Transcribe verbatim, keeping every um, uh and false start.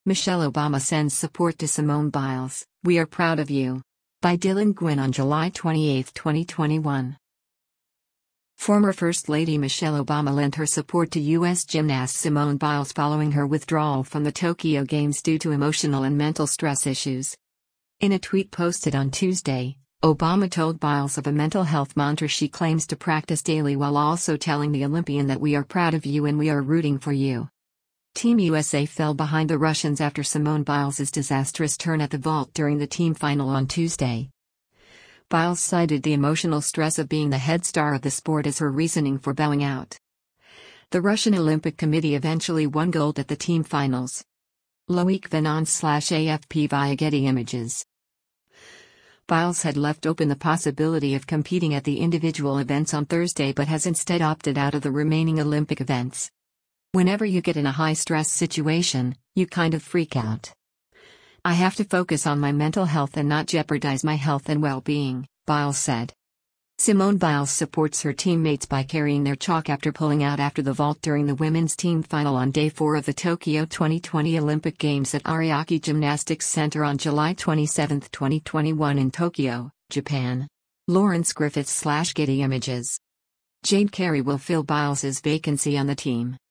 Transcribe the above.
Michelle Obama sends support to Simone Biles, "We are proud of you." By Dylan Gwynn on July twenty-eighth, twenty twenty-one. Former First Lady Michelle Obama lent her support to U S gymnast Simone Biles following her withdrawal from the Tokyo Games due to emotional and mental stress issues. In a tweet posted on Tuesday, Obama told Biles of a mental health mantra she claims to practice daily while also telling the Olympian that "we are proud of you and we are rooting for you." Team U S A fell behind the Russians after Simone Biles' disastrous turn at the vault during the team final on Tuesday. Biles cited the emotional stress of being the head star of the sport as her reasoning for bowing out. The Russian Olympic Committee eventually won gold at the team finals. Loic Venance slash A F P via Getty Images. Biles had left open the possibility of competing at the individual events on Thursday but has instead opted out of the remaining Olympic events. "Whenever you get in a high-stress situation, you kind of freak out. I have to focus on my mental health and not jeopardize my health and well-being," Biles said. Simone Biles supports her teammates by carrying their chalk after pulling out after the vault during the women's team final on day four of the Tokyo twenty twenty Olympic Games at Ariake Gymnastics Center on July twenty-seventh, twenty twenty-one in Tokyo, Japan. Lawrence Griffiths slash Getty Images. Jade Carey will fill Biles' vacancy on the team.